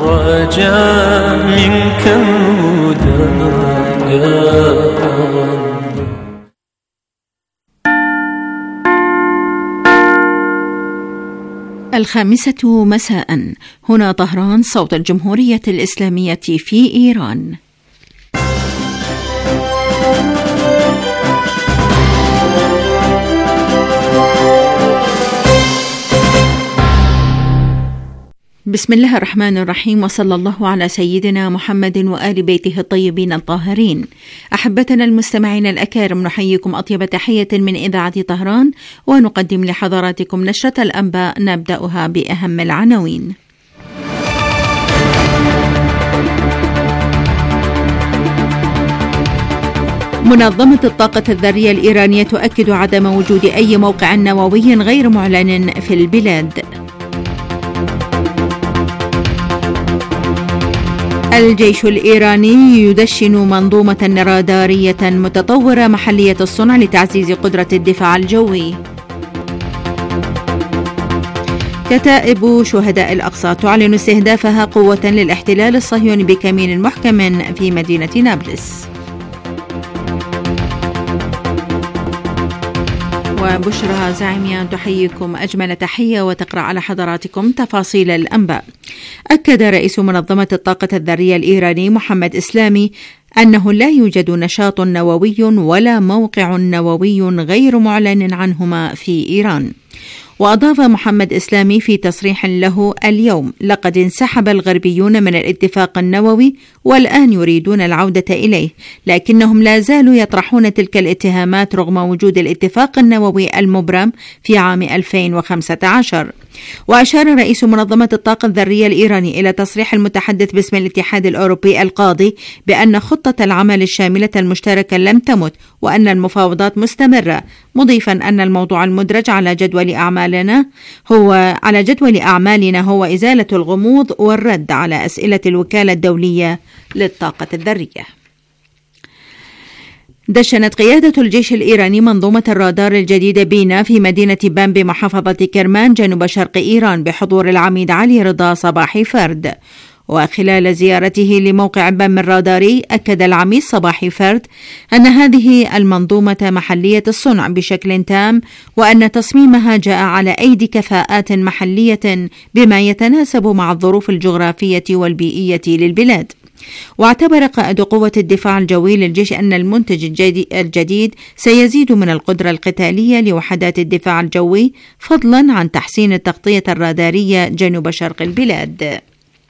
رجاء منك الهدى يا الله. الخامسة مساء، هنا طهران، صوت الجمهورية الإسلامية في إيران. بسم الله الرحمن الرحيم، وصلى الله على سيدنا محمد وآل بيته الطيبين الطاهرين. أحبتنا المستمعين الأكارم، نحييكم أطيب تحية من إذاعة طهران، ونقدم لحضراتكم نشرة الأنباء نبدأها بأهم العناوين. منظمة الطاقة الذرية الإيرانية تؤكد عدم وجود أي موقع نووي غير معلن في البلاد. الجيش الإيراني يدشن منظومة رادارية متطورة محلية الصنع لتعزيز قدرة الدفاع الجوي. كتائب شهداء الأقصى تعلن استهدافها قوة للاحتلال الصهيوني بكمين محكم في مدينة نابلس. وبشرى زعيميان تحييكم أجمل تحية وتقرأ على حضراتكم تفاصيل الأنباء. أكد رئيس منظمة الطاقة الذرية الإيراني محمد إسلامي أنه لا يوجد نشاط نووي ولا موقع نووي غير معلن عنهما في إيران. وأضاف محمد إسلامي في تصريح له اليوم: لقد انسحب الغربيون من الاتفاق النووي والآن يريدون العودة إليه، لكنهم لا زالوا يطرحون تلك الاتهامات رغم وجود الاتفاق النووي المبرم في عام 2015. وأشار رئيس منظمة الطاقة الذرية الإيراني إلى تصريح المتحدث باسم الاتحاد الأوروبي القاضي بأن خطة العمل الشاملة المشتركة لم تمت وأن المفاوضات مستمرة، مضيفا أن الموضوع المدرج على جدول أعمالنا هو إزالة الغموض والرد على أسئلة الوكالة الدولية للطاقة الذرية. دشنت قيادة الجيش الإيراني منظومة الرادار الجديدة بينا في مدينة بام بمحافظة كرمان جنوب شرق إيران بحضور العميد علي رضا صباحي فرد. وخلال زيارته لموقع بام الراداري، أكد العميد صباحي فرد أن هذه المنظومة محلية الصنع بشكل تام، وأن تصميمها جاء على أيدي كفاءات محلية بما يتناسب مع الظروف الجغرافية والبيئية للبلاد. واعتبر قائد قوة الدفاع الجوي للجيش أن المنتج الجديد سيزيد من القدرة القتالية لوحدات الدفاع الجوي، فضلا عن تحسين التغطية الرادارية جنوب شرق البلاد.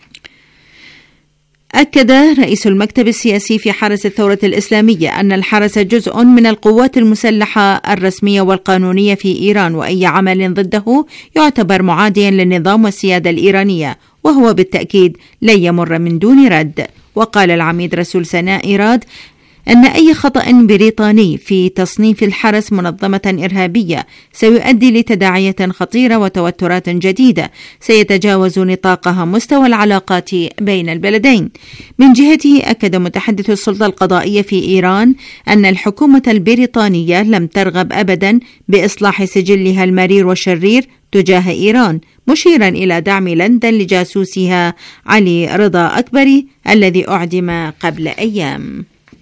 أكد رئيس المكتب السياسي في حرس الثورة الإسلامية أن الحرس جزء من القوات المسلحة الرسمية والقانونية في إيران، وأي عمل ضده يعتبر معاديا للنظام والسيادة الإيرانية، وهو بالتأكيد لن يمر من دون رد. وقال العميد رسول سناء إيراد أن أي خطأ بريطاني في تصنيف الحرس منظمة إرهابية سيؤدي لتداعيات خطيرة وتوترات جديدة سيتجاوز نطاقها مستوى العلاقات بين البلدين. من جهته، أكد متحدث السلطة القضائية في إيران أن الحكومة البريطانية لم ترغب أبدا بإصلاح سجلها المرير والشرير تجاه إيران، مشيرا إلى دعم لندن لجاسوسها علي رضا أكبري الذي أعدم قبل أيام.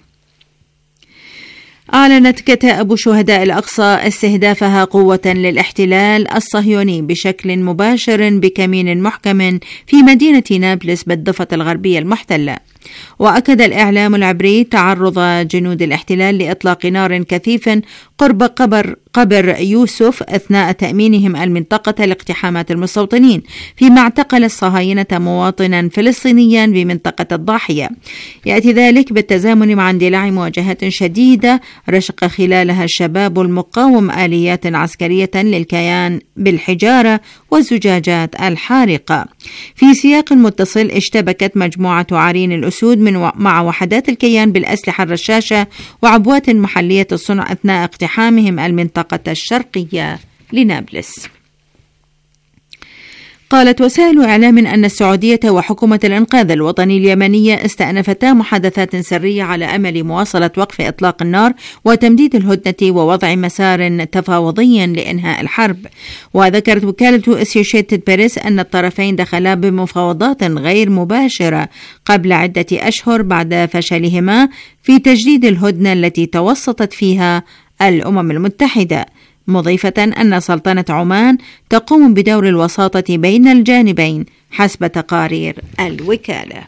أعلنت كتائب شهداء الأقصى استهدافها قوة للاحتلال الصهيوني بشكل مباشر بكمين محكم في مدينة نابلس بالضفة الغربية المحتلة. وأكد الإعلام العبري تعرض جنود الاحتلال لإطلاق نار كثيف قرب قبر يوسف أثناء تأمينهم المنطقة لاقتحامات المستوطنين، فيما اعتقل الصهاينة مواطنا فلسطينيا بمنطقة الضاحية. يأتي ذلك بالتزامن مع اندلاع مواجهات شديدة رشق خلالها الشباب المقاوم آليات عسكرية للكيان بالحجارة والزجاجات الحارقة. في سياق متصل، اشتبكت مجموعة عرين الأسود مع وحدات الكيان بالأسلحة الرشاشة وعبوات محلية الصنع أثناء اقتحامهم المنطقة الشرقية لنابلس. قالت وسائل إعلام أن السعودية وحكومة الإنقاذ الوطني اليمنية استأنفتا محادثات سرية على أمل مواصلة وقف إطلاق النار وتمديد الهدنة ووضع مسار تفاوضي لإنهاء الحرب. وذكرت وكالة أسوشيتد بريس أن الطرفين دخلا بمفاوضات غير مباشرة قبل عدة أشهر بعد فشلهما في تجديد الهدنة التي توسطت فيها الأمم المتحدة، مضيفة أن سلطنة عمان تقوم بدور الوساطة بين الجانبين حسب تقارير الوكالة.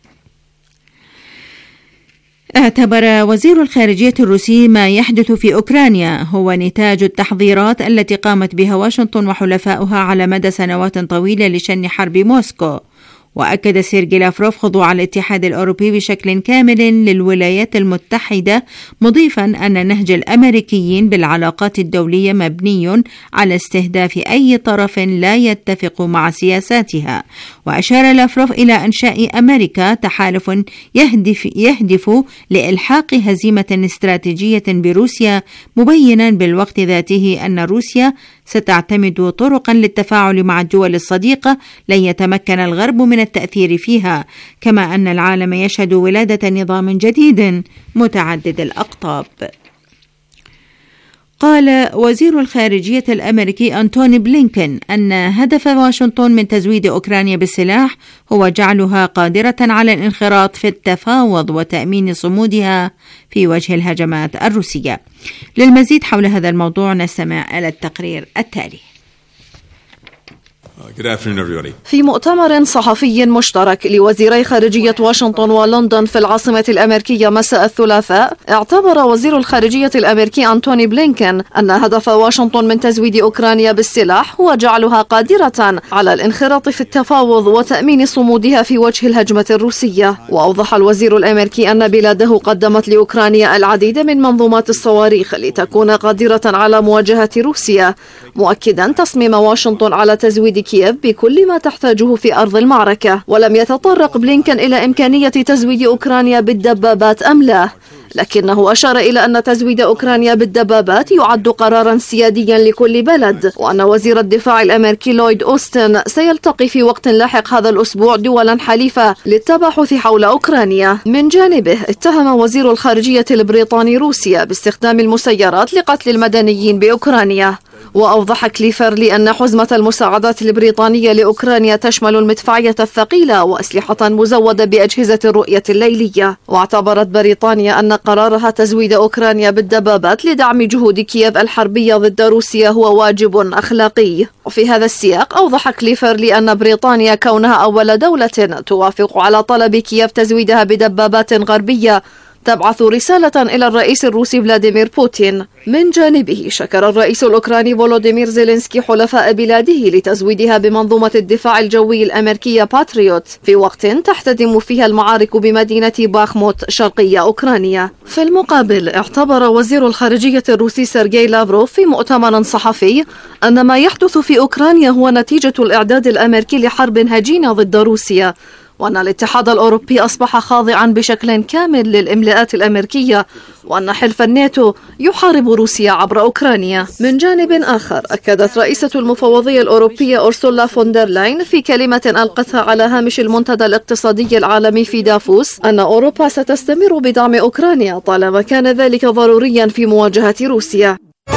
اعتبر وزير الخارجية الروسي ما يحدث في أوكرانيا هو نتاج التحضيرات التي قامت بها واشنطن وحلفاؤها على مدى سنوات طويلة لشن حرب موسكو. وأكد سيرجي لافروف خضوع الاتحاد الأوروبي بشكل كامل للولايات المتحدة، مضيفا أن نهج الأمريكيين بالعلاقات الدولية مبني على استهداف أي طرف لا يتفق مع سياساتها. وأشار لافروف إلى إنشاء أمريكا تحالف يهدف لإلحاق هزيمة استراتيجية بروسيا، مبينا بالوقت ذاته أن روسيا ستعتمد طرقا للتفاعل مع الدول الصديقة لن يتمكن الغرب من التأثير فيها، كما أن العالم يشهد ولادة نظام جديد متعدد الأقطاب. قال وزير الخارجية الأمريكي أنتوني بلينكن أن هدف واشنطن من تزويد أوكرانيا بالسلاح هو جعلها قادرة على الانخراط في التفاوض وتأمين صمودها في وجه الهجمات الروسية. للمزيد حول هذا الموضوع نستمع إلى التقرير التالي. في مؤتمر صحفي مشترك لوزيري خارجية واشنطن ولندن في العاصمة الأمريكية مساء الثلاثاء، اعتبر وزير الخارجية الأمريكي أنتوني بلينكن أن هدف واشنطن من تزويد أوكرانيا بالسلاح هو جعلها قادرة على الانخراط في التفاوض وتأمين صمودها في وجه الهجمة الروسية. وأوضح الوزير الأمريكي أن بلاده قدمت لأوكرانيا العديد من منظومات الصواريخ لتكون قادرة على مواجهة روسيا، مؤكدا تصميم واشنطن على تزويد كييف بكل ما تحتاجه في أرض المعركة. ولم يتطرق بلينكن إلى إمكانية تزويد أوكرانيا بالدبابات أم لا، لكنه أشار إلى أن تزويد أوكرانيا بالدبابات يعد قرارا سياديا لكل بلد، وأن وزير الدفاع الأمريكي لويد أوستن سيلتقي في وقت لاحق هذا الأسبوع دولا حليفة للتباحث حول أوكرانيا. من جانبه اتهم وزير الخارجية البريطاني روسيا باستخدام المسيرات لقتل المدنيين بأوكرانيا. وأوضح كليفرلي أن حزمة المساعدات البريطانية لأوكرانيا تشمل المدفعية الثقيلة وأسلحة مزودة بأجهزة الرؤية الليلية. واعتبرت بريطانيا أن قرارها تزويد أوكرانيا بالدبابات لدعم جهود كييف الحربية ضد روسيا هو واجب أخلاقي. وفي هذا السياق أوضح كليفرلي أن بريطانيا كونها أول دولة توافق على طلب كييف تزويدها بدبابات غربية تبعث رسالة إلى الرئيس الروسي فلاديمير بوتين. من جانبه شكر الرئيس الأوكراني فولوديمير زيلينسكي حلفاء بلاده لتزويدها بمنظومة الدفاع الجوي الأمريكية باتريوت في وقت تحتدم فيها المعارك بمدينة باخموت شرقية أوكرانيا. في المقابل اعتبر وزير الخارجية الروسي سيرجي لافروف في مؤتمر صحفي أن ما يحدث في أوكرانيا هو نتيجة الإعداد الأمريكي لحرب هجينة ضد روسيا، وأن الاتحاد الأوروبي أصبح خاضعا بشكل كامل للإملاءات الأمريكية، وأن حلف الناتو يحارب روسيا عبر أوكرانيا. من جانب آخر أكدت رئيسة المفوضية الأوروبية أورسولا فوندر لاين في كلمة ألقتها على هامش المنتدى الاقتصادي العالمي في دافوس أن أوروبا ستستمر بدعم أوكرانيا طالما كان ذلك ضروريا في مواجهة روسيا.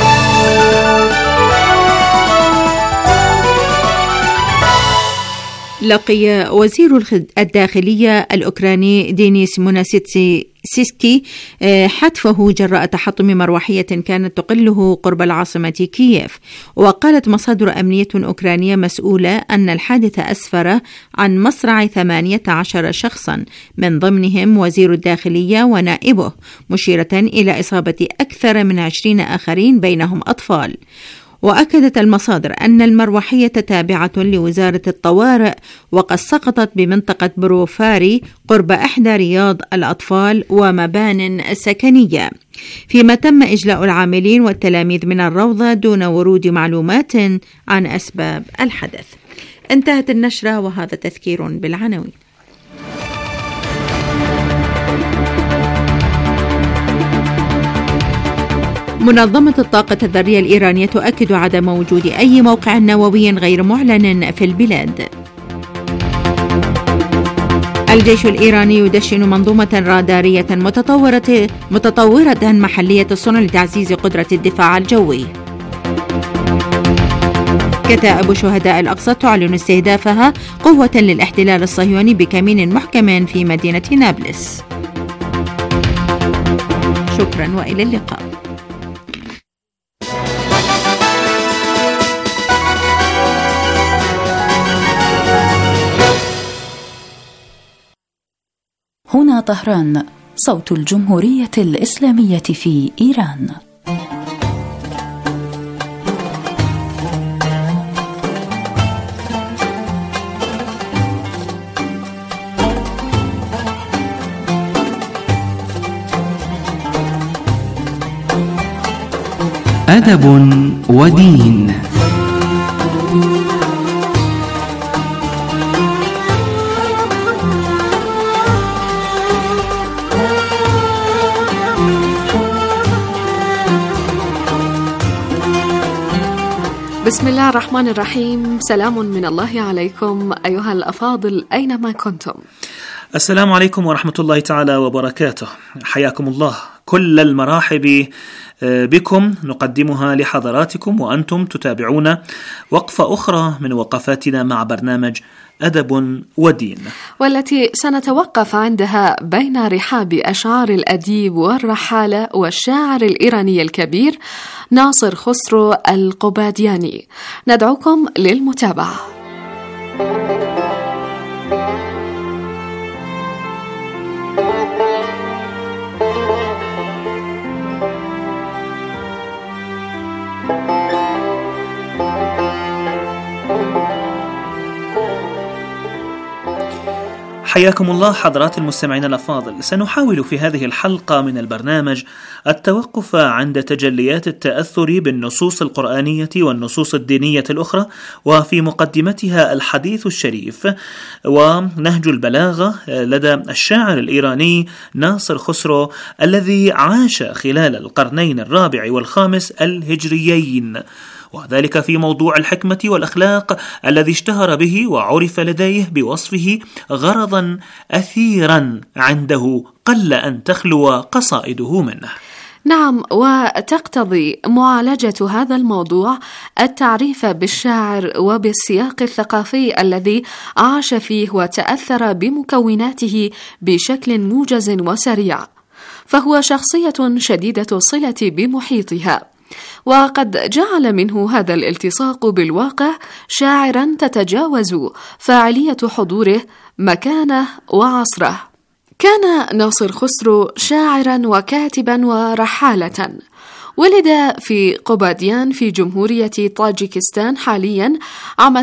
لقي وزير الداخلية الأوكراني دينيس موناسيتسكي حتفه جراء تحطم مروحية كانت تقله قرب العاصمة كييف. وقالت مصادر أمنية أوكرانية مسؤولة أن الحادث أسفر عن مصرع 18 شخصا من ضمنهم وزير الداخلية ونائبه، مشيرة إلى إصابة أكثر من 20 آخرين بينهم أطفال. وأكدت المصادر أن المروحية تابعة لوزارة الطوارئ وقد سقطت بمنطقة بروفاري قرب إحدى رياض الأطفال ومبان سكنية، فيما تم إجلاء العاملين والتلاميذ من الروضة دون ورود معلومات عن أسباب الحدث. انتهت النشرة وهذا تذكير بالعناوين. منظمة الطاقة الذرية الإيرانية تؤكد عدم وجود أي موقع نووي غير معلن في البلاد. الجيش الإيراني يدشن منظومة رادارية متطورة محلية الصنع لتعزيز قدرة الدفاع الجوي. كتائب شهداء الأقصى تعلن استهدافها قوة للاحتلال الصهيوني بكمين محكم في مدينة نابلس. شكرا وإلى اللقاء. هنا طهران، صوت الجمهورية الإسلامية في إيران. أدب ودين. بسم الله الرحمن الرحيم. سلام من الله عليكم أيها الأفاضل أينما كنتم. السلام عليكم ورحمة الله تعالى وبركاته. حياكم الله. كل المراحب بكم نقدمها لحضراتكم وأنتم تتابعون وقفة أخرى من وقفاتنا مع برنامج أدب ودين، والتي سنتوقف عندها بين رحاب أشعار الأديب والرحالة والشاعر الإيراني الكبير ناصر خسرو القبادياني. ندعوكم للمتابعة. حياكم الله حضرات المستمعين الأفاضل. سنحاول في هذه الحلقة من البرنامج التوقف عند تجليات التأثر بالنصوص القرآنية والنصوص الدينية الأخرى، وفي مقدمتها الحديث الشريف ونهج البلاغة لدى الشاعر الإيراني ناصر خسرو الذي عاش خلال القرنين الرابع والخامس الهجريين، وذلك في موضوع الحكمة والأخلاق الذي اشتهر به وعرف لديه بوصفه غرضا أثيرا عنده قل أن تخلو قصائده منه. نعم، وتقتضي معالجة هذا الموضوع التعريف بالشاعر وبالسياق الثقافي الذي عاش فيه وتأثر بمكوناته بشكل موجز وسريع، فهو شخصية شديدة الصلة بمحيطها، وقد جعل منه هذا الالتصاق بالواقع شاعرا تتجاوز فاعلية حضوره مكانه وعصره. كان ناصر خسرو شاعرا وكاتبا ورحالة. ولد في قباديان في جمهورية طاجيكستان حاليا عام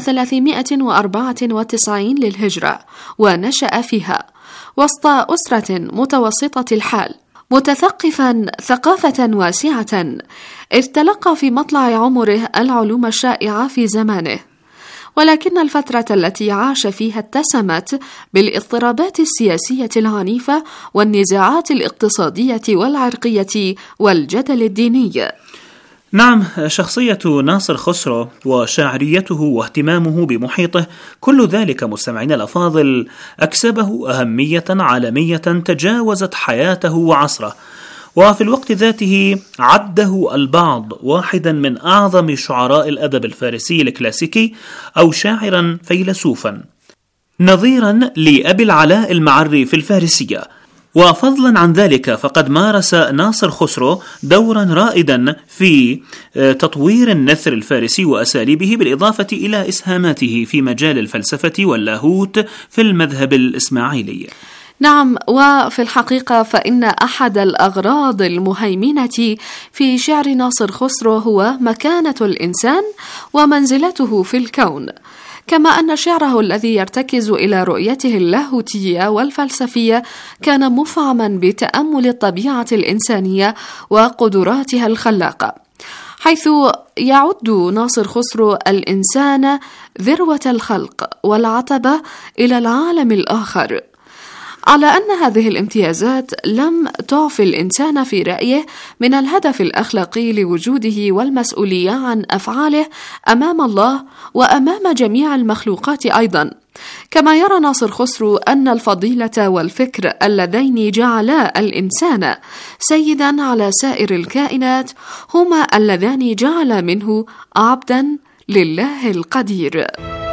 394 للهجرة، ونشأ فيها وسط أسرة متوسطة الحال، متثقفا ثقافة واسعة. ارتلق في مطلع عمره العلوم الشائعة في زمانه، ولكن الفترة التي عاش فيها اتسمت بالاضطرابات السياسية العنيفة والنزاعات الاقتصادية والعرقية والجدل الديني. نعم، شخصية ناصر خسرو وشاعريته واهتمامه بمحيطه كل ذلك مستمعين الأفاضل أكسبه أهمية عالمية تجاوزت حياته وعصره، وفي الوقت ذاته عده البعض واحدا من أعظم شعراء الأدب الفارسي الكلاسيكي أو شاعرا فيلسوفا، نظيرا لأبي العلاء المعري في الفارسية. وفضلا عن ذلك فقد مارس ناصر خسرو دورا رائدا في تطوير النثر الفارسي وأساليبه، بالإضافة إلى إسهاماته في مجال الفلسفة واللاهوت في المذهب الإسماعيلي. نعم، وفي الحقيقة فإن أحد الأغراض المهيمنة في شعر ناصر خسرو هو مكانة الإنسان ومنزلته في الكون، كما أن شعره الذي يرتكز إلى رؤيته اللاهوتية والفلسفية كان مفعما بتأمل الطبيعة الإنسانية وقدراتها الخلاقة، حيث يعد ناصر خسرو الإنسان ذروة الخلق والعتبة إلى العالم الآخر. على أن هذه الامتيازات لم تعفي الإنسان في رأيه من الهدف الأخلاقي لوجوده والمسؤولية عن أفعاله أمام الله وأمام جميع المخلوقات أيضا. كما يرى ناصر خسرو أن الفضيلة والفكر اللذين جعلا الإنسان سيدا على سائر الكائنات هما اللذان جعلا منه عبدا لله القدير.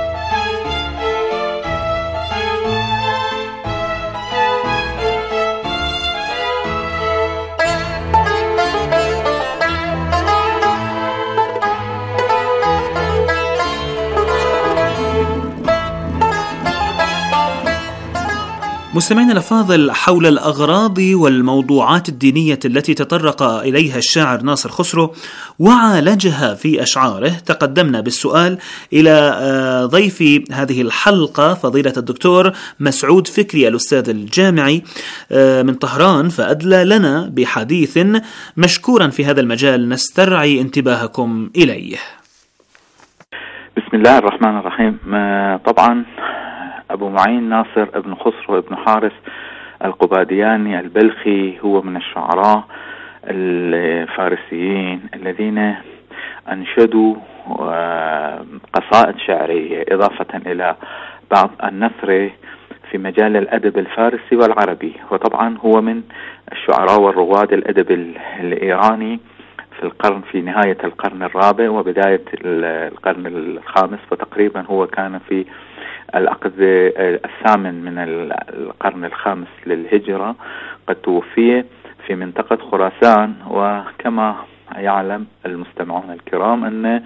مستمعينا الأفاضل، حول الأغراض والموضوعات الدينية التي تطرق إليها الشاعر ناصر خسرو وعالجها في أشعاره، تقدمنا بالسؤال إلى ضيف هذه الحلقة فضيلة الدكتور مسعود فكري الأستاذ الجامعي من طهران، فأدلى لنا بحديث مشكورا في هذا المجال نسترعي انتباهكم إليه. بسم الله الرحمن الرحيم. طبعا أبو معين ناصر ابن خسرو ابن حارس القبادياني البلخي هو من الشعراء الفارسيين الذين أنشدوا قصائد شعرية إضافة إلى بعض النثر في مجال الأدب الفارسي والعربي. وطبعا هو من الشعراء والرواد الأدب الإيراني في نهاية القرن الرابع وبداية القرن الخامس، فتقريبا هو كان في العقد الثامن من القرن الخامس للهجرة قد توفي في منطقة خراسان. وكما يعلم المستمعون الكرام أن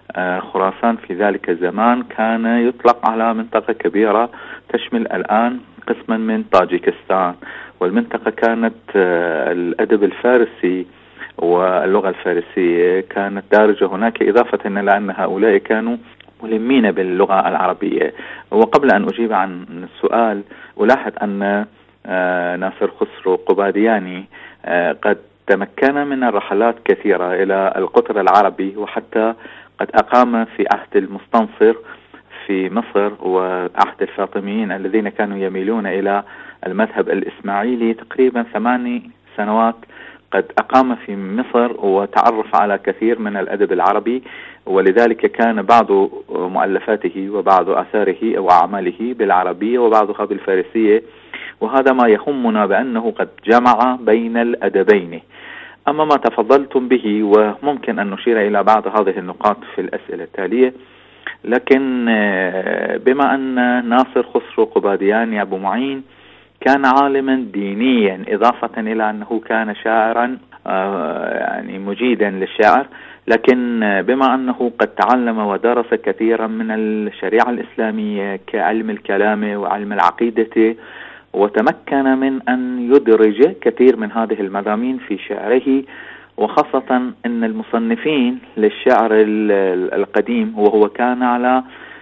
خراسان في ذلك الزمان كان يطلق على منطقة كبيرة تشمل الآن قسما من طاجيكستان، والمنطقة كانت الأدب الفارسي واللغة الفارسية كانت دارجة هناك، إضافة إلى أن هؤلاء كانوا ملمين باللغة العربية. وقبل أن أجيب عن السؤال ألاحظ أن ناصر خسرو قبادياني قد تمكن من الرحلات كثيرة إلى القطر العربي، وحتى قد أقام في عهد المستنصر في مصر وعهد الفاطميين الذين كانوا يميلون إلى المذهب الإسماعيلي تقريبا 8 سنوات. قد أقام في مصر وتعرف على كثير من الأدب العربي، ولذلك كان بعض مؤلفاته وبعض آثاره أو أعماله بالعربية وبعضها بالفارسية، وهذا ما يهمنا بأنه قد جمع بين الأدبين. أما ما تفضلتم به وممكن أن نشير إلى بعض هذه النقاط في الأسئلة التالية، لكن بما أن ناصر خسرو قبادياني أبو معين كان عالما دينيا إضافة إلى أنه كان شاعرا يعني مجيدا للشعر، لكن بما أنه قد تعلم ودرس كثيرا من الشريعة الإسلامية كعلم الكلام وعلم العقيدة، وتمكن من أن يدرج كثير من هذه المضامين في شعره، وخاصة أن المصنفين للشعر القديم وهو كان على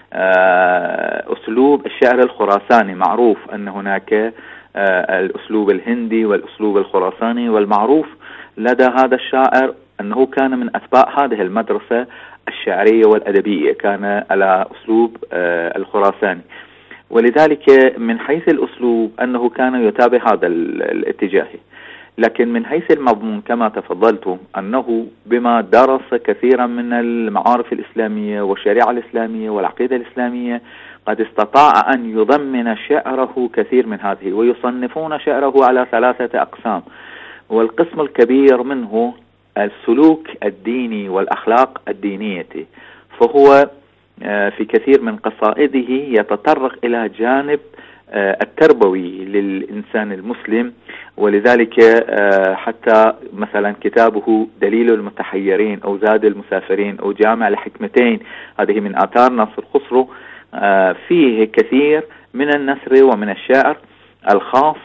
أسلوب الشعر الخراساني. معروف أن هناك الأسلوب الهندي والأسلوب الخراساني، والمعروف لدى هذا الشاعر أنه كان من أتباع هذه المدرسة الشعرية والأدبية، كان على أسلوب الخراساني، ولذلك من حيث الأسلوب أنه كان يتابع هذا الاتجاه. لكن من حيث المضمون كما تفضلت أنه بما درس كثيرا من المعارف الإسلامية والشريعة الإسلامية والعقيدة الإسلامية قد استطاع أن يضمن شعره كثير من هذه، ويصنفون شعره على 3 أقسام. والقسم الكبير منه السلوك الديني والأخلاق الدينية، فهو في كثير من قصائده يتطرق إلى جانب التربوي للإنسان المسلم، ولذلك حتى مثلا كتابه دليل المتحيرين أو زاد المسافرين أو جامع الحكمتين، هذه من آثار ناصر خسرو، فيه كثير من النثر ومن الشعر الخاص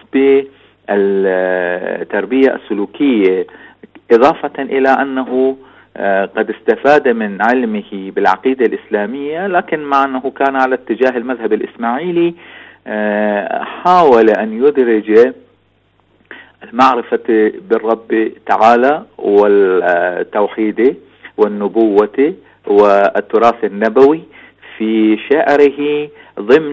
بالتربية السلوكية، إضافة إلى أنه قد استفاد من علمه بالعقيدة الإسلامية، لكن مع أنه كان على اتجاه المذهب الإسماعيلي حاول أن يدرج المعرفة بالرب تعالى والتوحيد والنبوة والتراث النبوي في شعره ضمن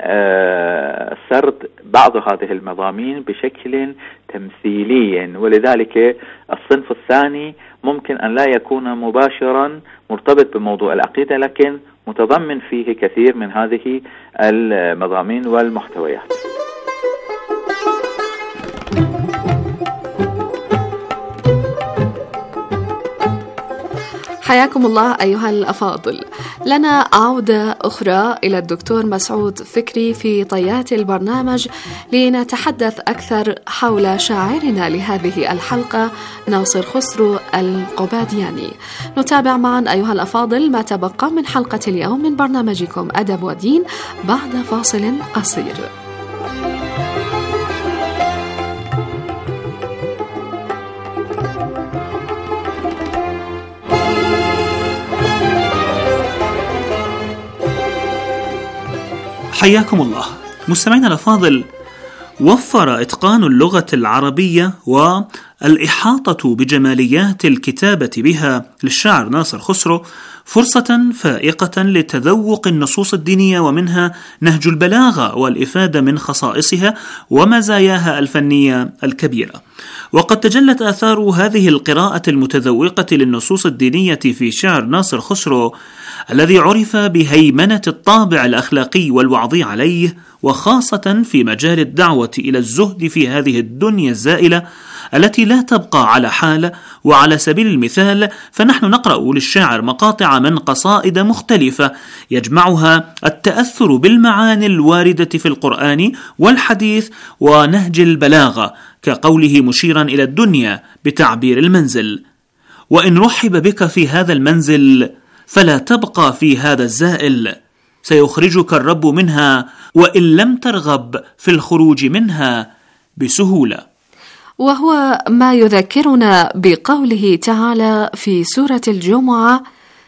سرد بعض هذه المضامين بشكل تمثيلي، ولذلك الصنف الثاني ممكن أن لا يكون مباشرا مرتبط بموضوع العقيدة، لكن متضمن فيه كثير من هذه المضامين والمحتويات. حياكم الله أيها الأفاضل. لنا عودة أخرى إلى الدكتور مسعود فكري في طيات البرنامج لنتحدث أكثر حول شاعرنا لهذه الحلقة ناصر خسرو القبادياني. نتابع معا أيها الأفاضل ما تبقى من حلقة اليوم من برنامجكم أدب ودين بعد فاصل قصير. حياكم الله مستمعينا الأفاضل. وفر إتقان اللغة العربية والإحاطة بجماليات الكتابة بها للشاعر ناصر خسرو فرصة فائقة لتذوق النصوص الدينية، ومنها نهج البلاغة والإفادة من خصائصها ومزاياها الفنية الكبيرة. وقد تجلت آثار هذه القراءة المتذوقة للنصوص الدينية في شعر ناصر خسرو الذي عرف بهيمنة الطابع الأخلاقي والوعظي عليه، وخاصة في مجال الدعوة إلى الزهد في هذه الدنيا الزائلة التي لا تبقى على حال. وعلى سبيل المثال فنحن نقرأ للشاعر مقاطع من قصائد مختلفة يجمعها التأثر بالمعاني الواردة في القرآن والحديث ونهج البلاغة، كقوله مشيرا إلى الدنيا بتعبير المنزل: وإن رحب بك في هذا المنزل فلا تبقى في هذا الزائل، سيخرجك الرب منها وإن لم ترغب في الخروج منها بسهولة. وهو ما يذكرنا بقوله تعالى في سورة الجمعة: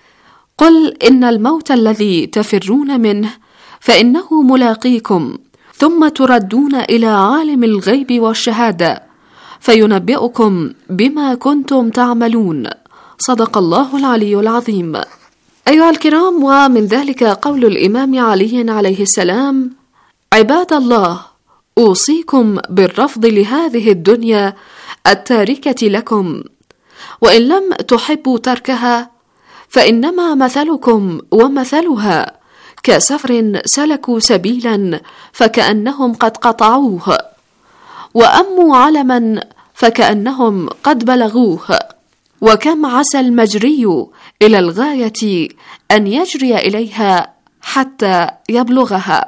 قل إن الموت الذي تفرون منه فإنه ملاقيكم ثم تردون إلى عالم الغيب والشهادة فينبئكم بما كنتم تعملون. صدق الله العلي العظيم. أيها الكرام، ومن ذلك قول الإمام علي عليه السلام: عباد الله، أوصيكم بالرفض لهذه الدنيا التاركة لكم، وإن لم تحبوا تركها فإنما مثلكم ومثلها كسفر سلكوا سبيلا فكأنهم قد قطعوه، وأموا علما فكأنهم قد بلغوه، وكم عسى المجري إلى الغاية أن يجري إليها حتى يبلغها.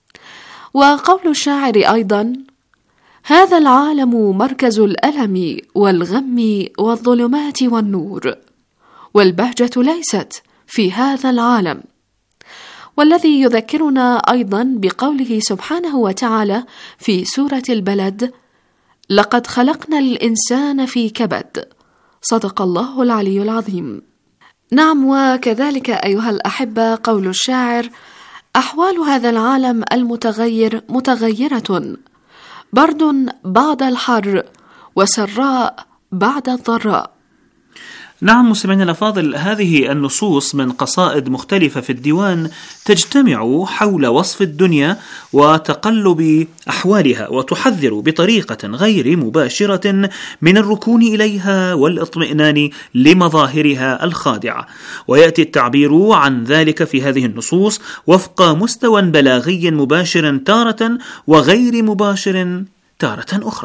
وقول الشاعر أيضا: هذا العالم مركز الألم والغم والظلمات والنور، والبهجة ليست في هذا العالم. والذي يذكرنا أيضا بقوله سبحانه وتعالى في سورة البلد: لقد خلقنا الإنسان في كبد. صدق الله العلي العظيم. نعم، وكذلك أيها الأحبة قول الشاعر: أحوال هذا العالم المتغير متغيرة، برد بعد الحر وسراء بعد الضراء. نعم مستمعينا الأفاضل، هذه النصوص من قصائد مختلفة في الديوان تجتمع حول وصف الدنيا وتقلب أحوالها، وتحذر بطريقة غير مباشرة من الركون إليها والاطمئنان لمظاهرها الخادعة. ويأتي التعبير عن ذلك في هذه النصوص وفق مستوى بلاغي مباشر تارة وغير مباشر تارة أخرى.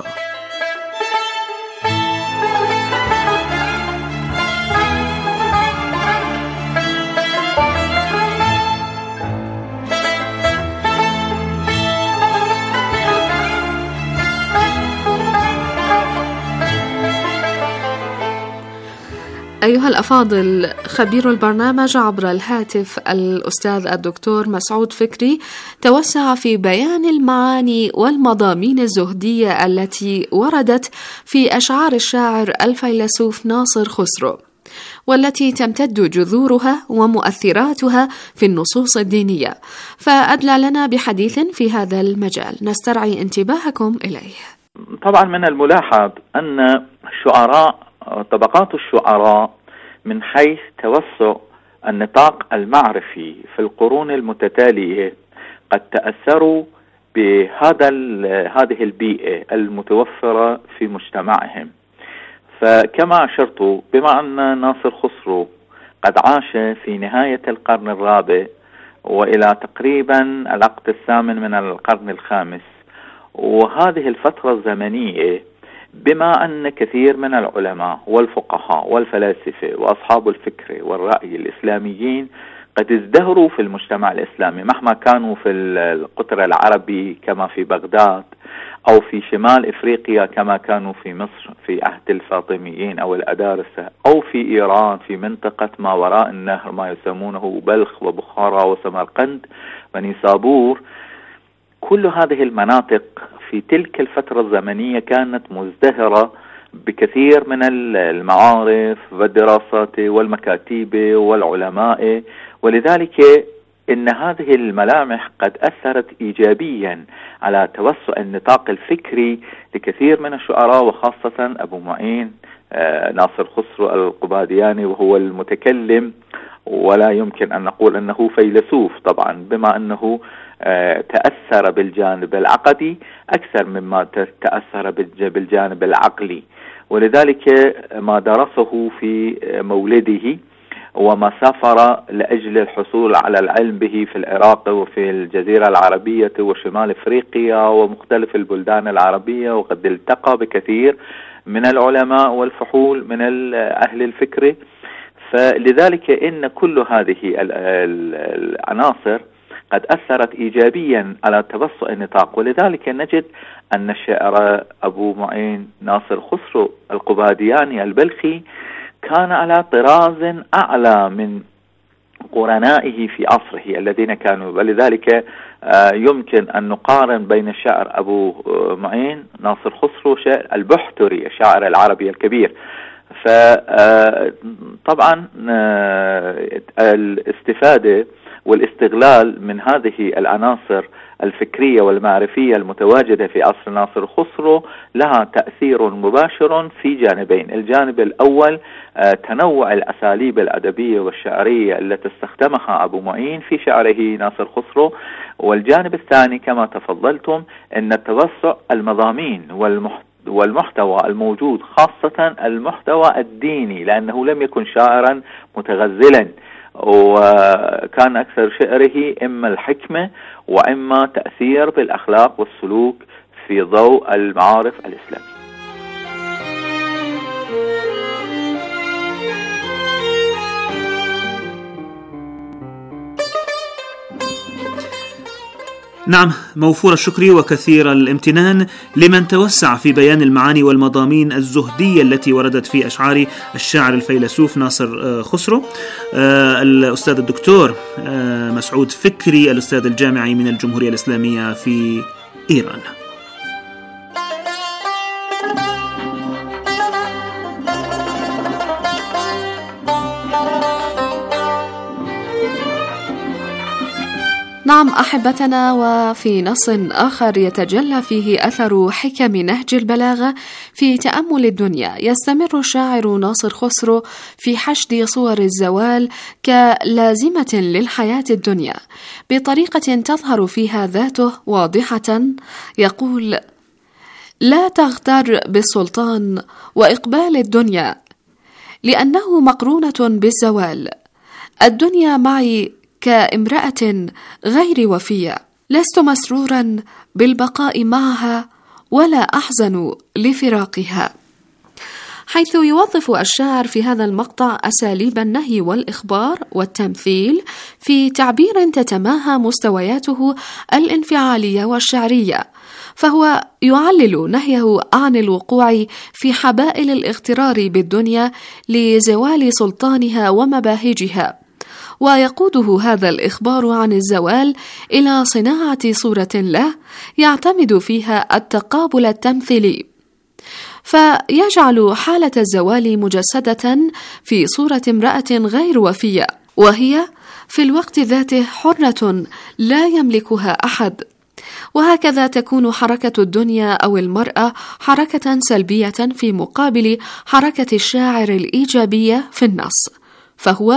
أيها الأفاضل، خبير البرنامج عبر الهاتف الأستاذ الدكتور مسعود فكري توسع في بيان المعاني والمضامين الزهدية التي وردت في أشعار الشاعر الفيلسوف ناصر خسرو، والتي تمتد جذورها ومؤثراتها في النصوص الدينية، فأدلى لنا بحديث في هذا المجال نسترعي انتباهكم إليه. طبعا من الملاحظ أن الشعراء طبقات الشعراء من حيث توسع النطاق المعرفي في القرون المتتالية قد تأثروا هذه البيئة المتوفرة في مجتمعهم. فكما أشرت، بما أن ناصر خسرو قد عاش في نهاية القرن الرابع وإلى تقريبا العقد الثامن من القرن الخامس، وهذه الفترة الزمنية بما أن كثير من العلماء والفقهاء والفلاسفة وأصحاب الفكر والرأي الإسلاميين قد ازدهروا في المجتمع الإسلامي، مهما كانوا في القطر العربي كما في بغداد، أو في شمال إفريقيا كما كانوا في مصر في عهد الفاطميين أو الأدارسة، أو في إيران في منطقة ما وراء النهر ما يسمونه بلخ وبخارى وسمرقند ونيسابور. كل هذه المناطق في تلك الفترة الزمنية كانت مزدهرة بكثير من المعارف والدراسات والمكاتب والعلماء، ولذلك إن هذه الملامح قد أثرت إيجابيا على توسع النطاق الفكري لكثير من الشعراء، وخاصة أبو معين ناصر خسرو القبادياني، وهو المتكلم، ولا يمكن أن نقول أنه فيلسوف طبعا، بما أنه تأثر بالجانب العقدي أكثر مما تأثر بالجانب العقلي، ولذلك ما درسه في مولده وما سافر لأجل الحصول على العلم به في العراق وفي الجزيرة العربية وشمال أفريقيا ومختلف البلدان العربية، وقد التقى بكثير من العلماء والفحول من أهل الفكر. فلذلك إن كل هذه العناصر قد أثرت إيجابيا على توسع النطاق، ولذلك نجد أن الشاعر أبو معين ناصر خسرو القبادياني البلخي كان على طراز أعلى من قرنائه في عصره الذين كانوا، ولذلك يمكن أن نقارن بين الشاعر أبو معين ناصر خسرو شاعر البحتري الشاعر العربي الكبير. فطبعا الاستفادة والاستغلال من هذه العناصر الفكرية والمعرفية المتواجدة في عصر ناصر خسرو لها تأثير مباشر في جانبين. الجانب الأول تنوع الأساليب الأدبية والشعرية التي استخدمها أبو معين في شعره ناصر خسرو، والجانب الثاني كما تفضلتم أن توسع المضامين والمحتوى الموجود، خاصة المحتوى الديني، لأنه لم يكن شاعرا متغزلا، وكان أكثر شعره إما الحكمة وإما تأثير بالأخلاق والسلوك في ضوء المعارف الإسلامية. نعم، موفور الشكر وكثير الامتنان لمن توسع في بيان المعاني والمضامين الزهدية التي وردت في أشعار الشاعر الفيلسوف ناصر خسرو. الأستاذ الدكتور مسعود فكري، الأستاذ الجامعي من الجمهورية الإسلامية في إيران. نعم أحبتنا، وفي نص آخر يتجلى فيه أثر حكم نهج البلاغة في تأمل الدنيا، يستمر الشاعر ناصر خسرو في حشد صور الزوال كلازمة للحياة الدنيا بطريقة تظهر فيها ذاته واضحة. يقول: لا تغتر بالسلطان وإقبال الدنيا لأنه مقرونة بالزوال. الدنيا معي كامرأة غير وفية، لست مسرورا بالبقاء معها ولا أحزن لفراقها. حيث يوظف الشاعر في هذا المقطع أساليب النهي والإخبار والتمثيل في تعبير تتماهى مستوياته الانفعالية والشعرية، فهو يعلل نهيه عن الوقوع في حبائل الاغترار بالدنيا لزوال سلطانها ومباهجها، ويقوده هذا الإخبار عن الزوال إلى صناعة صورة له يعتمد فيها التقابل التمثيلي، فيجعل حالة الزوال مجسدة في صورة امرأة غير وفية، وهي في الوقت ذاته حرة لا يملكها أحد. وهكذا تكون حركة الدنيا أو المرأة حركة سلبية في مقابل حركة الشاعر الإيجابية في النص، فهو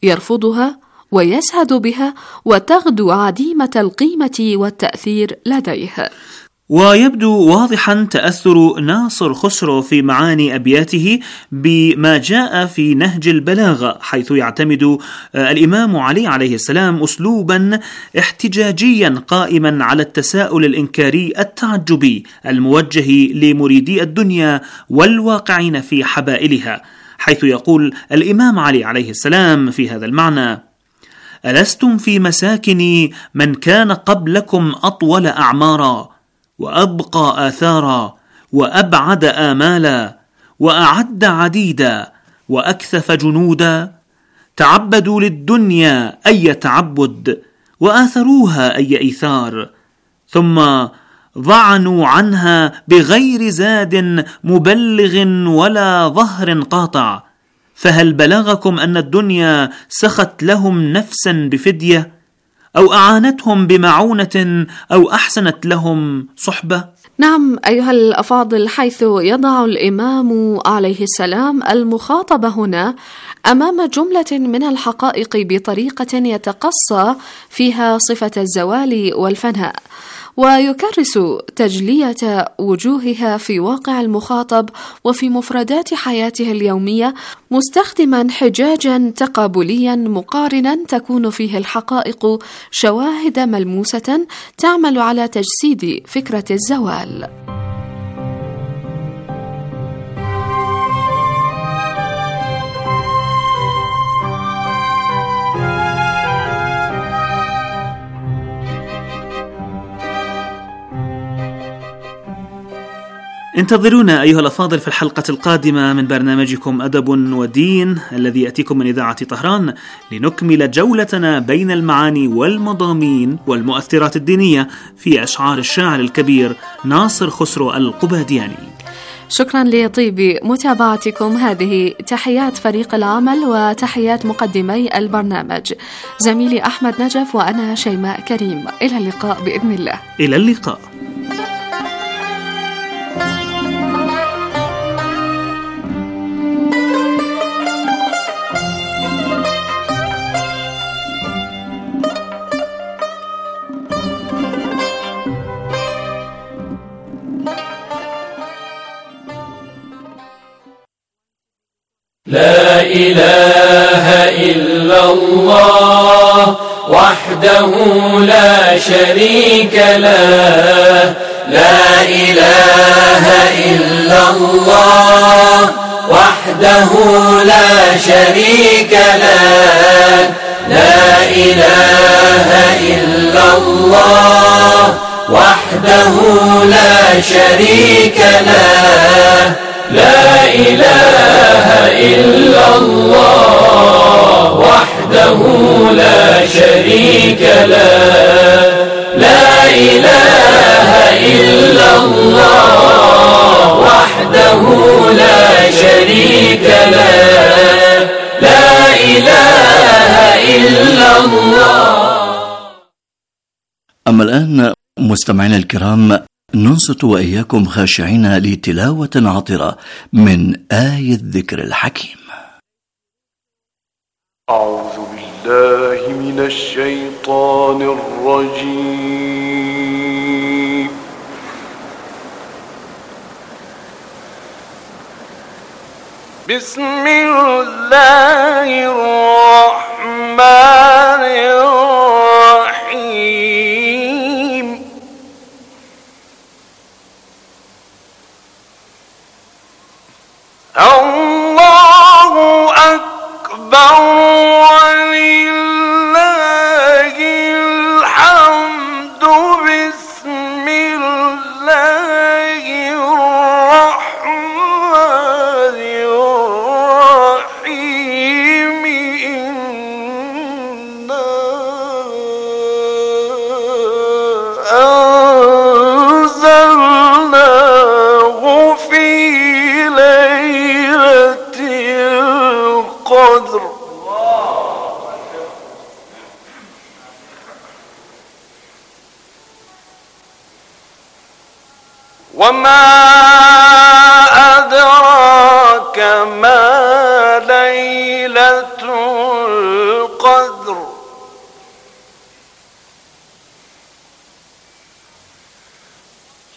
يرفضها ويزهد بها وتغدو عديمة القيمة والتأثير لديه. ويبدو واضحا تأثر ناصر خسرو في معاني أبياته بما جاء في نهج البلاغة، حيث يعتمد الإمام علي عليه السلام أسلوبا احتجاجيا قائما على التساؤل الإنكاري التعجبي الموجه لمريدي الدنيا والواقعين في حبائلها، حيث يقول الإمام علي عليه السلام في هذا المعنى: ألستم في مساكن من كان قبلكم أطول أعمارا وأبقى آثارا وأبعد آمالا وأعد عديدا وأكثف جنودا، تعبدوا للدنيا أي تعبد وآثروها أي إيثار، ثم ضعنوا عنها بغير زاد مبلغ ولا ظهر قاطع، فهل بلغكم أن الدنيا سخت لهم نفسا بفدية أو أعانتهم بمعونة أو أحسنت لهم صحبة؟ نعم أيها الأفاضل، حيث يضع الإمام عليه السلام المخاطب هنا أمام جملة من الحقائق بطريقة يتقصى فيها صفة الزوال والفناء، ويكرس تجلية وجوهها في واقع المخاطب وفي مفردات حياته اليومية، مستخدما حجاجا تقابليا مقارنا تكون فيه الحقائق شواهد ملموسة تعمل على تجسيد فكرة الزوال. انتظرونا أيها الأفاضل في الحلقة القادمة من برنامجكم أدب ودين الذي يأتيكم من إذاعة طهران، لنكمل جولتنا بين المعاني والمضامين والمؤثرات الدينية في أشعار الشاعر الكبير ناصر خسرو القبادياني. شكرا لطيب متابعتكم. هذه تحيات فريق العمل وتحيات مقدمي البرنامج، زميلي أحمد نجف وأنا شيماء كريم. إلى اللقاء بإذن الله. إلى اللقاء. لا إله إلا الله وحده لا شريك له، لا إله إلا الله وحده لا شريك له، لا إله إلا الله وحده لا شريك له، لا إله إلا الله وحده لا شريك له، لا إله إلا الله وحده لا شريك له، لا إله إلا الله. أما الآن مستمعينا الكرام، ننصت وإياكم خاشعين لتلاوة عطرة من آية الذكر الحكيم. أعوذ بالله من الشيطان الرجيم. بسم الله الرحمن الرحيم. الله أكبر ولله الحمد. بسم الله الرحمن الرحيم. إنا أنزلناه في ليلة القدر. وما أدراك ما ليلة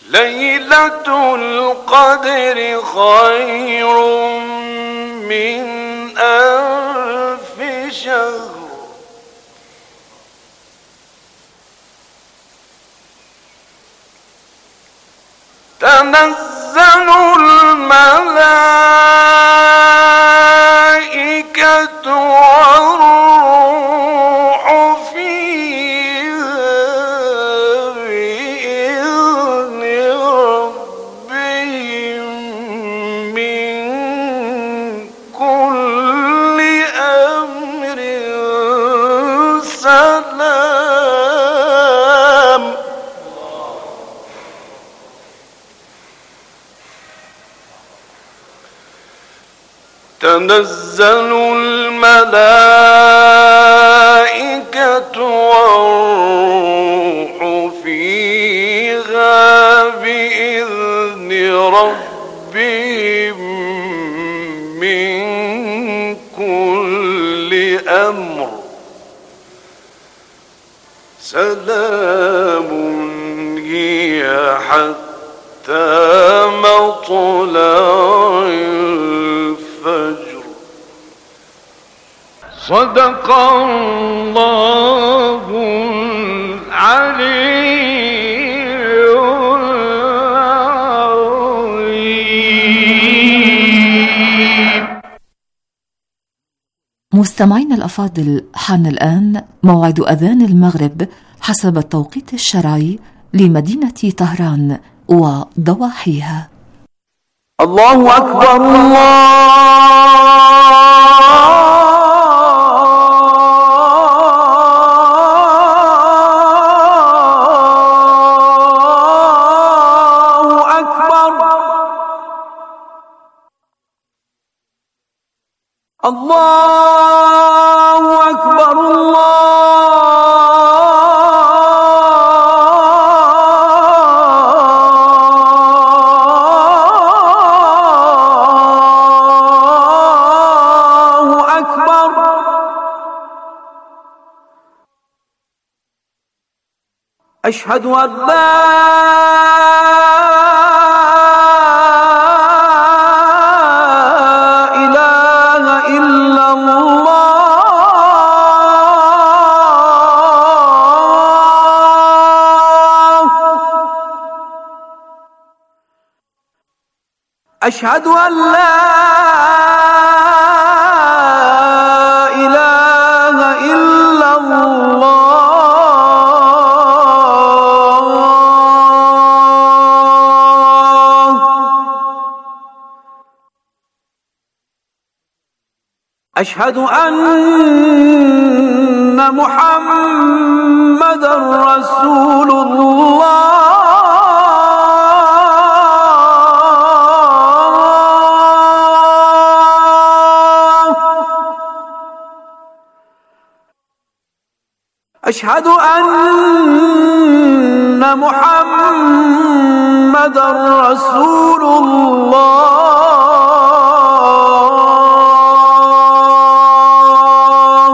ليلة القدر خير من ألف شهر تنزل الملائكة والروح فيها بإذن ربهم من كل أمر سلام. تنزل الملائكة والروح فيها بإذن ربهم من كل أمر سلام هي حتى مطلع الفجر. صدق الله العلي العظيم. مستمعينا الأفاضل، حان الآن موعد أذان المغرب حسب التوقيت الشرعي لمدينة طهران وضواحيها. الله أكبر الله أكبر. الله أكبر الله أكبر. أشهد أن لا أشهد أن لا إله إلا الله. أشهد أن محمدًا رسول الله. أشهد أن محمدًا رسول الله.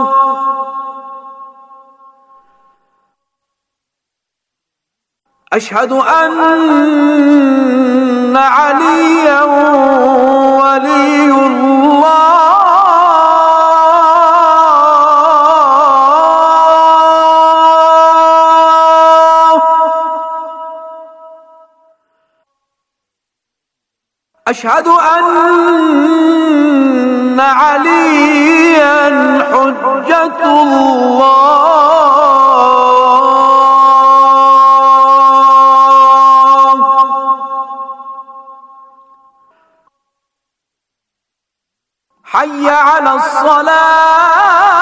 أشهد أن عليًا ولي الله. أشهد أن عليا حجة الله. حي على الصلاة.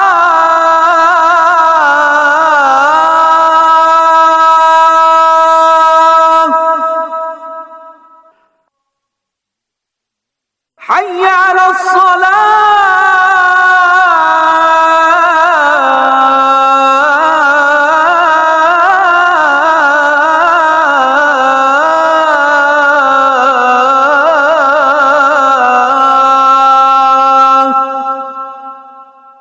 حي على الصلاة.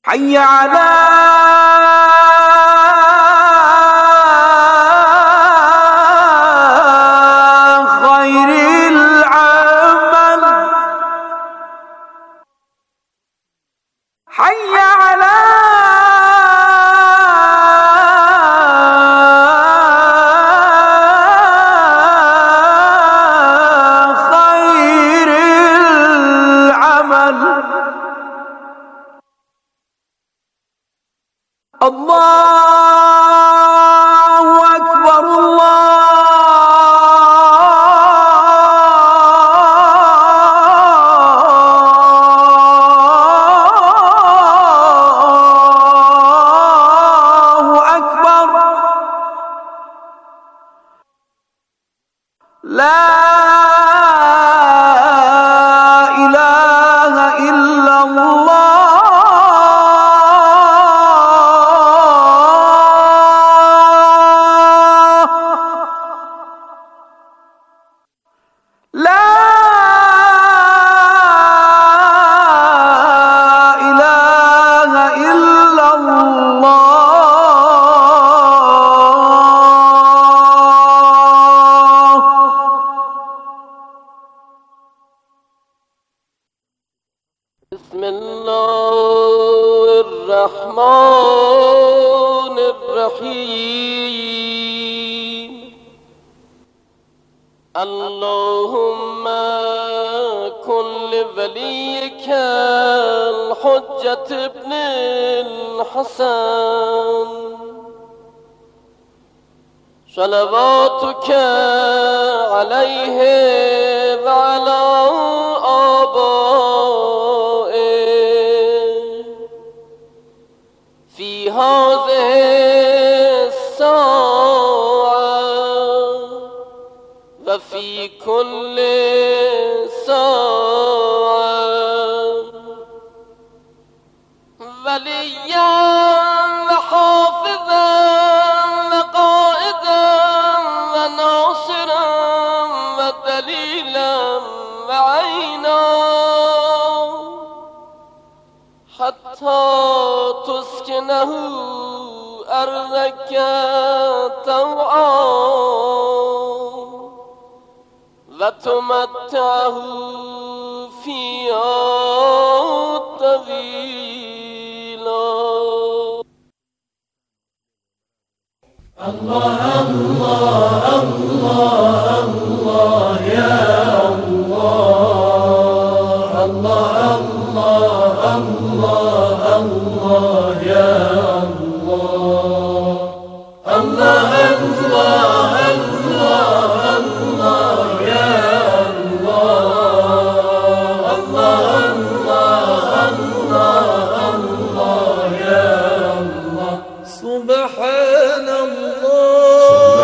حي على خير العمل، حي على خير العمل. الله أكبر الله أكبر، لا إله إلا الله. بسم الله الرحمن الرحيم. اللهم كن لوليك الحجة ابن الحسن صلواتك عليه وعلى في هذه الساعة وفي كل ساعة، وليا وحافظا وقائدا وناصرا ودليلا وعينا، حتى تسكنه أرضك طوعا وتمتعه فيها طويلا. الله الله الله الله يا الله، الله الله الله الله يا الله، الله الله الله الله يا الله، الله الله الله الله يا الله. سبحان الله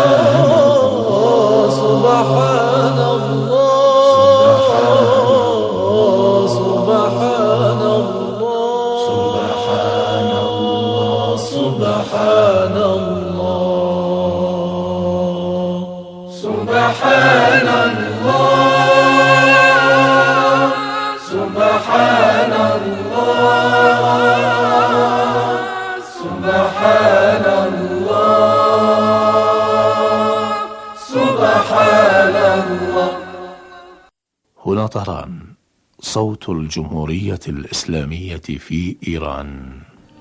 سبحان الله سبحان الله سبحان الله سبحان الله سبحان الله سبحان الله سبحان الله سبحان الله. هنا طهران، صوت الجمهورية الإسلامية في إيران.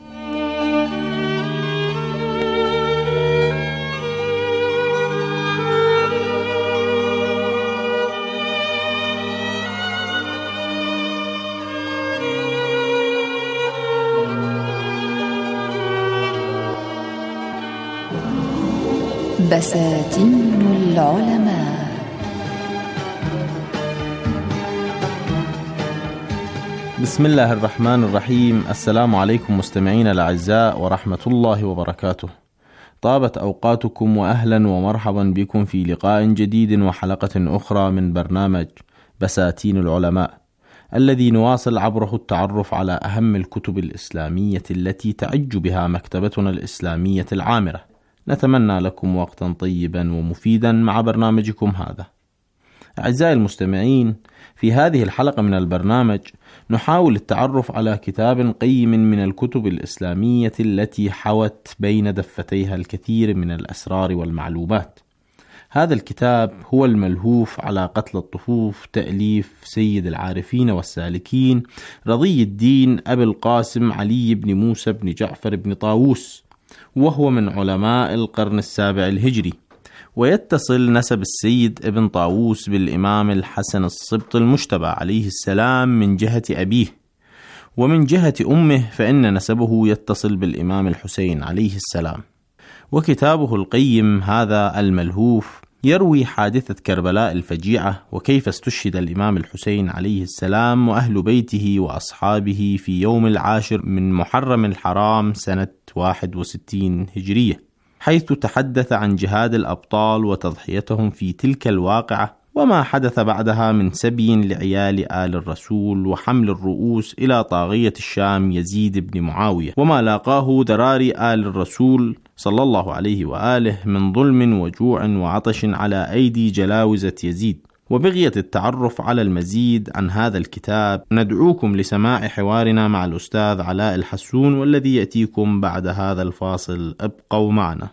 بساتين العلماء. بسم الله الرحمن الرحيم. السلام عليكم مستمعين الأعزاء ورحمة الله وبركاته. طابت أوقاتكم وأهلا ومرحبا بكم في لقاء جديد وحلقة أخرى من برنامج بساتين العلماء، الذي نواصل عبره التعرف على أهم الكتب الإسلامية التي تعج بها مكتبتنا الإسلامية العامرة. نتمنى لكم وقتا طيبا ومفيدا مع برنامجكم هذا. أعزائي المستمعين، في هذه الحلقة من البرنامج نحاول التعرف على كتاب قيم من الكتب الإسلامية التي حوت بين دفتيها الكثير من الأسرار والمعلومات. هذا الكتاب هو الملهوف على قتل الطفوف، تأليف سيد العارفين والسالكين رضي الدين أبي القاسم علي بن موسى بن جعفر بن طاووس، وهو من علماء القرن السابع الهجري، ويتصل نسب السيد ابن طاووس بالإمام الحسن السبط المجتبى عليه السلام من جهة أبيه، ومن جهة أمه فإن نسبه يتصل بالإمام الحسين عليه السلام. وكتابه القيم هذا الملهوف يروي حادثة كربلاء الفجيعة، وكيف استشهد الإمام الحسين عليه السلام وأهل بيته وأصحابه في يوم 10 من محرم الحرام سنة 61 هجرية، حيث تحدث عن جهاد الأبطال وتضحيتهم في تلك الواقعة، وما حدث بعدها من سبي لعيال آل الرسول وحمل الرؤوس إلى طاغية الشام يزيد بن معاوية، وما لاقاه ذراري آل الرسول صلى الله عليه وآله من ظلم وجوع وعطش على أيدي جلاوزة يزيد. وبغية التعرف على المزيد عن هذا الكتاب ندعوكم لسماع حوارنا مع الأستاذ علاء الحسون، والذي يأتيكم بعد هذا الفاصل. ابقوا معنا.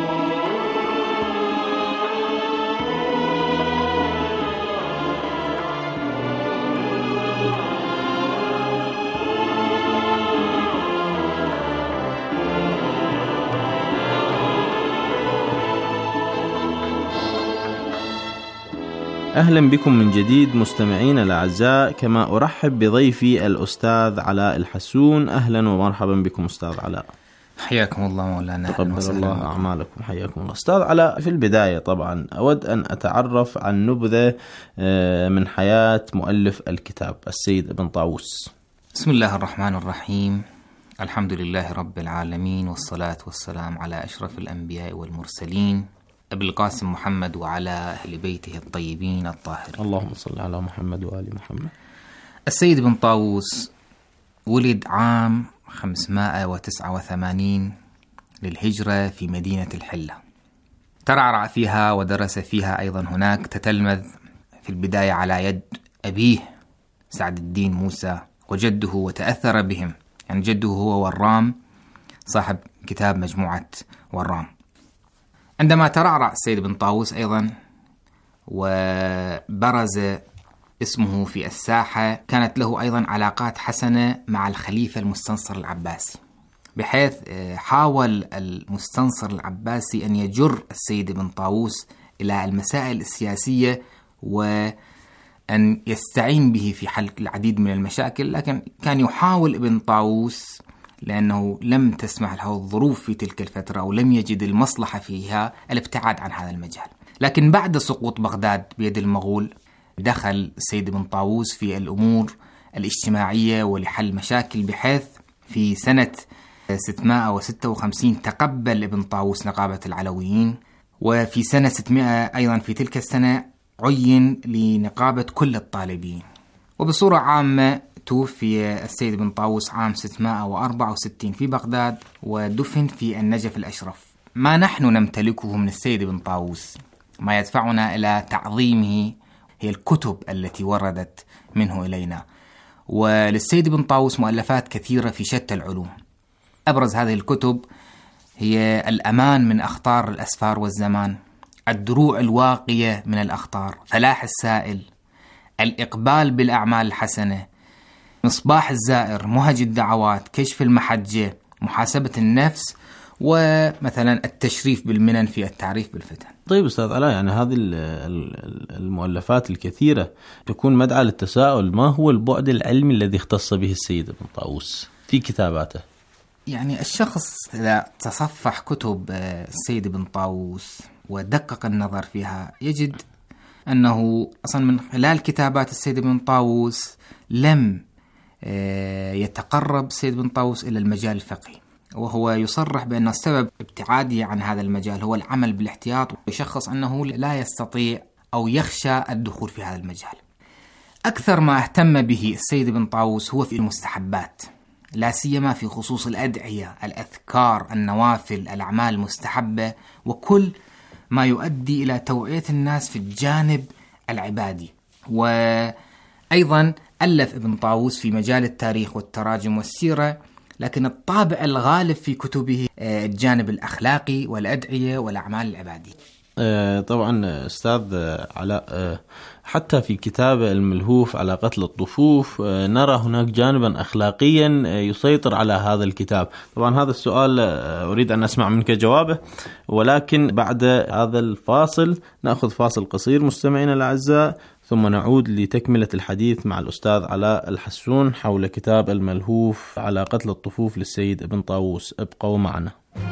أهلا بكم من جديد مستمعين الأعزاء، كما أرحب بضيفي الأستاذ علاء الحسون. أهلا ومرحبا بكم أستاذ علاء. حياكم الله مولانا. تقبل الله أعمالكم. حياكم الله. أستاذ علاء، في البداية طبعا أود أن أتعرف عن نبذة من حياة مؤلف الكتاب السيد ابن طاووس. بسم الله الرحمن الرحيم، الحمد لله رب العالمين، والصلاة والسلام على أشرف الأنبياء والمرسلين أبي القاسم محمد وعلى أهل بيته الطيبين الطاهرين. اللهم صل على محمد وآل محمد. السيد ابن طاووس ولد عام 589 للهجرة في مدينة الحلة. ترعرع فيها ودرس فيها أيضا هناك، تتلمذ في البداية على يد أبيه سعد الدين موسى وجده، وتأثر بهم، يعني جده هو ورام صاحب كتاب مجموعة ورام. عندما ترعرع السيد ابن طاووس أيضا وبرز اسمه في الساحة، كانت له أيضا علاقات حسنة مع الخليفة المستنصر العباسي، بحيث حاول المستنصر العباسي أن يجر السيد ابن طاووس إلى المسائل السياسية وأن يستعين به في حل العديد من المشاكل، لكن كان يحاول ابن طاووس لأنه لم تسمح له الظروف في تلك الفترة أو لم يجد المصلحة فيها الابتعاد عن هذا المجال. لكن بعد سقوط بغداد بيد المغول دخل السيد ابن طاووس في الأمور الاجتماعية ولحل مشاكل، بحيث في سنة 656 تقبل ابن طاووس نقابة العلويين، وفي سنة 600 أيضا في تلك السنة عين لنقابة كل الطالبين. وبصورة عامة توفي السيد ابن طاووس عام 664 في بغداد، ودفن في النجف الأشرف. ما نحن نمتلكه من السيد ابن طاووس ما يدفعنا إلى تعظيمه هي الكتب التي وردت منه إلينا. وللسيد ابن طاووس مؤلفات كثيرة في شتى العلوم. أبرز هذه الكتب هي الأمان من أخطار الأسفار والزمان، الدروع الواقية من الأخطار، فلاح السائل، الإقبال بالأعمال الحسنة، مصباح الزائر، مهج الدعوات، كشف المحجة، محاسبة النفس، ومثلا التشريف بالمنن في التعريف بالفتن. طيب أستاذ علاء، يعني هذه المؤلفات الكثيرة تكون مدعاة للتساؤل، ما هو البعد العلمي الذي اختص به السيد ابن طاووس في كتاباته؟ يعني الشخص إذا تصفح كتب السيد ابن طاووس ودقق النظر فيها يجد أنه أصلا من خلال كتابات السيد ابن طاووس لم يتقرب السيد ابن طاووس إلى المجال الفقهي، وهو يصرح بأن السبب ابتعاده عن هذا المجال هو العمل بالاحتياط، ويشخص أنه لا يستطيع أو يخشى الدخول في هذا المجال. أكثر ما اهتم به السيد ابن طاووس هو في المستحبات، لا سيما في خصوص الأدعية، الأذكار، النوافل، الأعمال المستحبة، وكل ما يؤدي إلى توعية الناس في الجانب العبادي. وأيضا ألف ابن طاووس في مجال التاريخ والتراجم والسيرة، لكن الطابع الغالب في كتبه الجانب الأخلاقي والأدعية والأعمال العبادية. طبعا أستاذ علاء، حتى في كتاب الملهوف على قتل الطفوف نرى هناك جانبا أخلاقيا يسيطر على هذا الكتاب. طبعا هذا السؤال أريد أن أسمع منك جوابه، ولكن بعد هذا الفاصل نأخذ فاصل قصير مستمعينا الأعزاء، ثم نعود لتكملة الحديث مع الأستاذ علاء الحسون حول كتاب الملهوف على قتل الطفوف للسيد ابن طاووس. ابقوا معنا.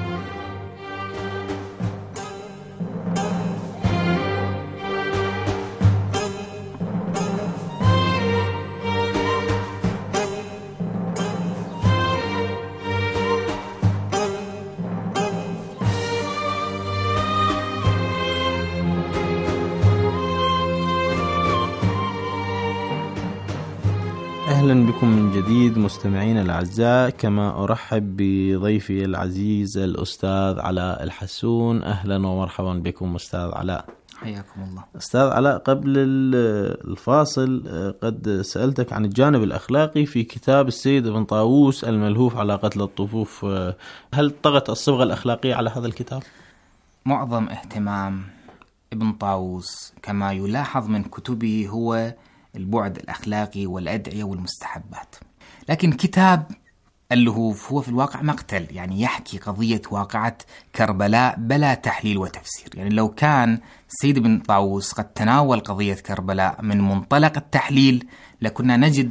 أهلا بكم من جديد مستمعين الأعزاء، كما أرحب بضيفي العزيز الأستاذ علاء الحسون. أهلا ومرحبا بكم أستاذ علاء. حياكم الله. أستاذ علاء، قبل الفاصل قد سألتك عن الجانب الأخلاقي في كتاب السيد ابن طاووس الملهوف على قتل الطفوف، هل طغت الصبغة الأخلاقية على هذا الكتاب؟ معظم اهتمام ابن طاووس كما يلاحظ من كتبه هو البعد الأخلاقي والأدعية والمستحبات، لكن كتاب اللهوف هو في الواقع مقتل، يعني يحكي قضية واقعة كربلاء بلا تحليل وتفسير. يعني لو كان السيد ابن طاووس قد تناول قضية كربلاء من منطلق التحليل لكنا نجد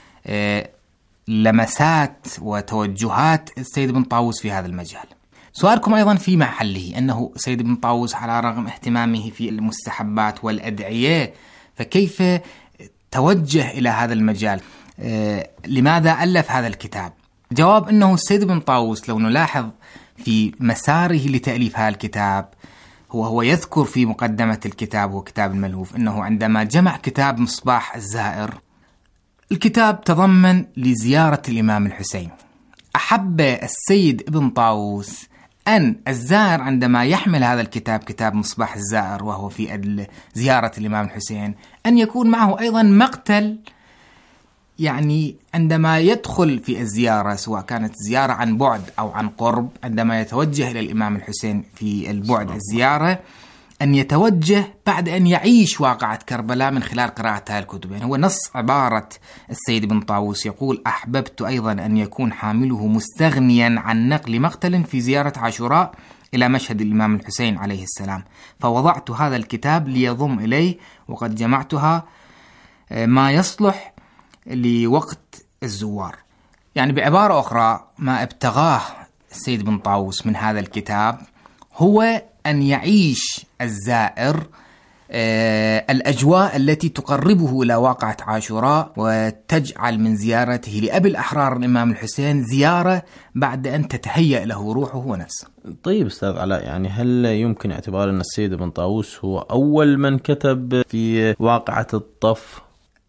لمسات وتوجهات السيد ابن طاووس في هذا المجال. سؤالكم أيضا في محله، أنه السيد ابن طاووس على رغم اهتمامه في المستحبات والأدعية فكيف توجه إلى هذا المجال؟ لماذا ألف هذا الكتاب؟ جواب أنه السيد ابن طاووس لو نلاحظ في مساره لتأليف هذا الكتاب هو يذكر في مقدمة الكتاب وكتاب الملهوف أنه عندما جمع كتاب مصباح الزائر، الكتاب تضمن لزيارة الإمام الحسين. أحب السيد ابن طاووس أن الزائر عندما يحمل هذا الكتاب، كتاب مصباح الزائر وهو في زيارة الإمام الحسين، أن يكون معه أيضا مقتل، يعني عندما يدخل في الزيارة سواء كانت زيارة عن بعد أو عن قرب، عندما يتوجه إلى الإمام الحسين في البعد الزيارة أن يتوجه بعد أن يعيش واقعة كربلاء من خلال قراءة هذه الكتب. يعني هو نص عبارة السيد ابن طاووس يقول: أحببت أيضا أن يكون حامله مستغنيا عن نقل مقتل في زيارة عاشوراء إلى مشهد الإمام الحسين عليه السلام، فوضعت هذا الكتاب ليضم إليه، وقد جمعتها ما يصلح لوقت الزوار. يعني بعبارة أخرى، ما ابتغاه السيد ابن طاووس من هذا الكتاب هو أن يعيش الزائر الأجواء التي تقربه إلى واقعة عاشوراء، وتجعل من زيارته لأبي الأحرار الإمام الحسين زيارة بعد أن تتهيأ له روحه ونفسه. طيب أستاذ علاء، يعني هل يمكن اعتبار أن السيد ابن طاووس هو أول من كتب في واقعة الطف؟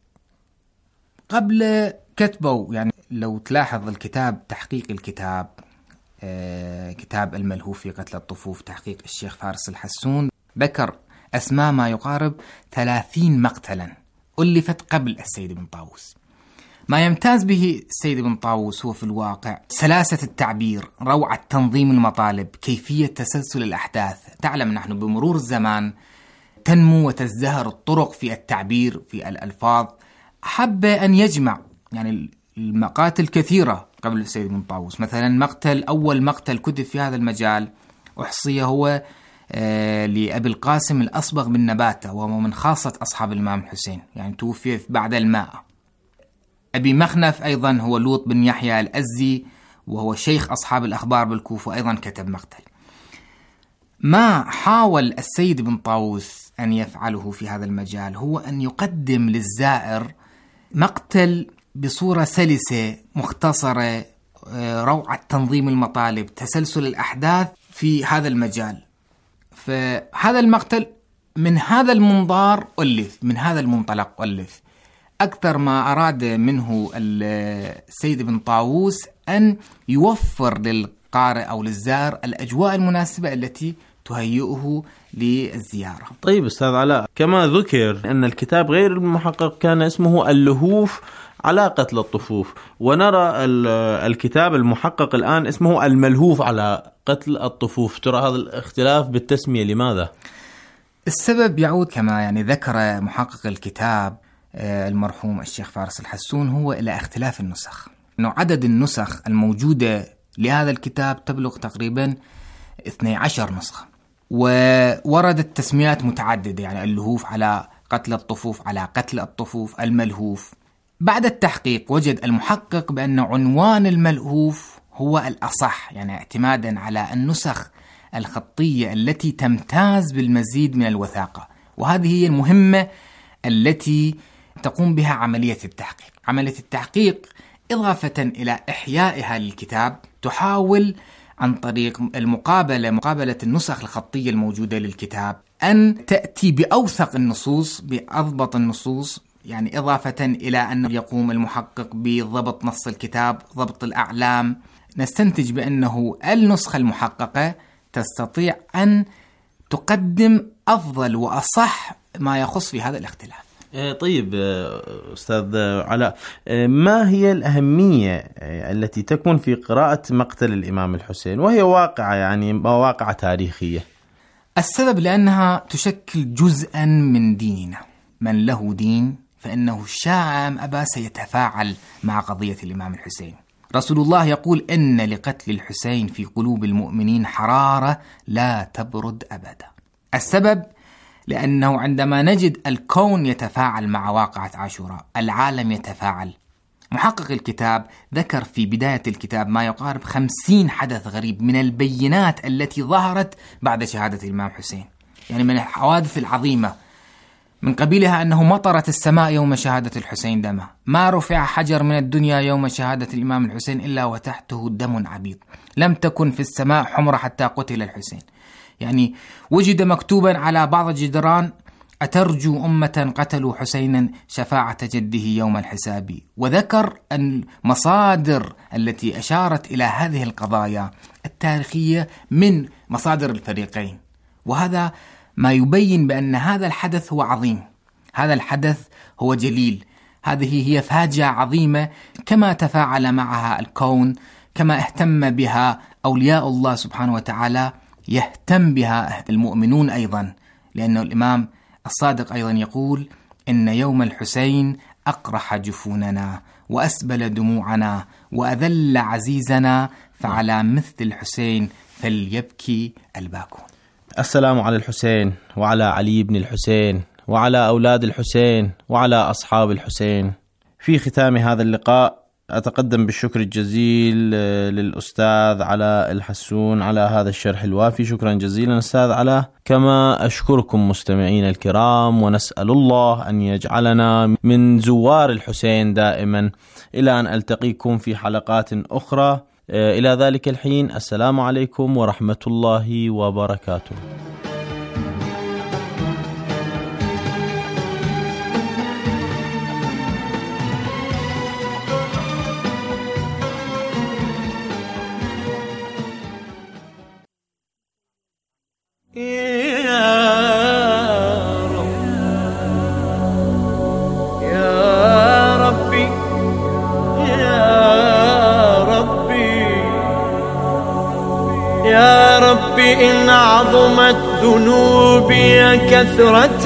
قبل كتبه، يعني لو تلاحظ الكتاب، تحقيق الكتاب، كتاب الملهوف في قتل الطفوف تحقيق الشيخ فارس الحسون، ذكر أسماء ما يقارب 30 مقتلا ألفت قبل السيد ابن طاووس. ما يمتاز به السيد ابن طاووس هو في الواقع سلاسة التعبير، روعة تنظيم المطالب، كيفية تسلسل الأحداث. تعلم نحن بمرور الزمان تنمو وتزدهر الطرق في التعبير في الألفاظ. حب أن يجمع يعني المقاتل كثيرة قبل السيد ابن طاووس. مثلا أول مقتل كتب في هذا المجال أحصي هو لأبي القاسم الأصبغ بن نباتة، وهو من خاصة أصحاب الإمام الحسين، يعني توفي بعد 100. أبي مخنف أيضا هو لوط بن يحيى الأزي، وهو شيخ أصحاب الأخبار بالكوفة، أيضا كتب مقتل. ما حاول السيد ابن طاووس أن يفعله في هذا المجال هو أن يقدم للزائر مقتل بصورة سلسة مختصرة، روعة تنظيم المطالب، تسلسل الأحداث في هذا المجال. فهذا المقتل من هذا المنظار ألف، من هذا المنطلق ألف. أكثر ما أراد منه السيد ابن طاووس أن يوفر للقارئ أو للزائر الأجواء المناسبة التي تهيئه للزيارة. طيب أستاذ علاء، كما ذكر أن الكتاب غير المحقق كان اسمه اللهوف على قتل الطفوف، ونرى الكتاب المحقق الآن اسمه الملهوف على قتل الطفوف. ترى هذا الاختلاف بالتسمية لماذا؟ السبب يعود كما ذكر محقق الكتاب المرحوم الشيخ فارس الحسون هو إلى اختلاف النسخ، إنه عدد النسخ الموجودة لهذا الكتاب تبلغ تقريبا 12 نسخة، ووردت تسميات متعددة، اللهوف على قتل الطفوف، على قتل الطفوف، الملهوف. بعد التحقيق وجد المحقق بأن عنوان الملهوف هو الأصح، اعتمادا على النسخ الخطية التي تمتاز بالمزيد من الوثاقة، وهذه هي المهمة التي تقوم بها عملية التحقيق. عملية التحقيق إضافة إلى إحيائها للكتاب تحاول عن طريق مقابلة النسخ الخطية الموجودة للكتاب أن تأتي بأوثق النصوص، بأضبط النصوص، إضافة إلى أن يقوم المحقق بضبط نص الكتاب، ضبط الأعلام. نستنتج بأنه النسخة المحققة تستطيع أن تقدم أفضل وأصح ما يخص في هذا الاختلاف. طيب أستاذ علاء، ما هي الأهمية التي تكمن في قراءة مقتل الإمام الحسين وهي واقعة واقعة تاريخية؟ السبب لأنها تشكل جزءا من ديننا. من له دين فإنه شاء أم أبى سيتفاعل مع قضية الإمام الحسين. رسول الله يقول إن لقتل الحسين في قلوب المؤمنين حرارة لا تبرد أبدا. السبب لأنه عندما نجد الكون يتفاعل مع واقعة عاشوراء، العالم يتفاعل. محقق الكتاب ذكر في بداية الكتاب ما يقارب 50 حدث غريب من البينات التي ظهرت بعد شهادة الإمام حسين، من الحوادث العظيمة، من قبيلها أنه مطرت السماء يوم شهادة الحسين دمه، ما رفع حجر من الدنيا يوم شهادة الإمام الحسين إلا وتحته دم عبيد، لم تكن في السماء حمرة حتى قتل الحسين. وجد مكتوبا على بعض الجدران: أترجو أمة قتلوا حسينا شفاعة جده يوم الحساب. وذكر المصادر التي أشارت إلى هذه القضايا التاريخية من مصادر الفريقين، وهذا ما يبين بأن هذا الحدث هو عظيم، هذا الحدث هو جليل، هذه هي فاجعة عظيمة كما تفاعل معها الكون، كما اهتم بها أولياء الله سبحانه وتعالى، يهتم بها المؤمنون أيضا، لأن الإمام الصادق أيضا يقول: إن يوم الحسين أقرح جفوننا وأسبل دموعنا وأذل عزيزنا، فعلى مثل الحسين فليبكي الباكون. السلام على الحسين وعلى علي بن الحسين وعلى أولاد الحسين وعلى أصحاب الحسين. في ختام هذا اللقاء أتقدم بالشكر الجزيل للأستاذ علاء الحسون على هذا الشرح الوافي. شكرا جزيلا أستاذ علاء. كما أشكركم مستمعين الكرام، ونسأل الله أن يجعلنا من زوار الحسين دائما، إلى أن ألتقيكم في حلقات أخرى. إلى ذلك الحين، السلام عليكم ورحمة الله وبركاته. يا ربي إن عظمت ذنوبي كثرة،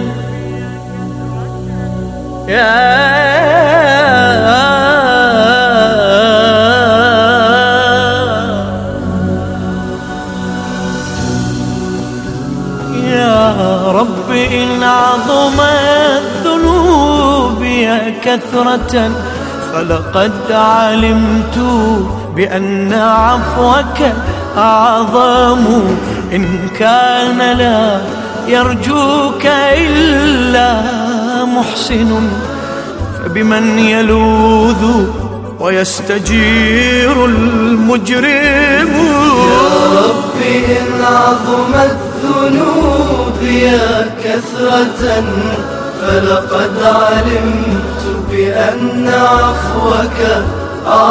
يا ربي إن عظمت ذنوبي كثرة، فلقد علمت بأن عفوك أعظم، إن كان لا يرجوك إلا محسن، فبمن يلوذ ويستجير المجرم. يا ربي إن عظمت ذنوبي كثرة، فلقد علمت بأن عفوك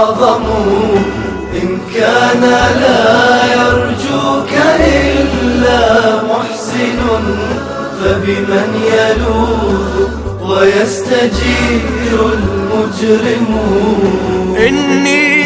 أعظم، إن كان لا يرجوك إلا ولا محسن فبمن يلوذ ويستجير المجرمون. إني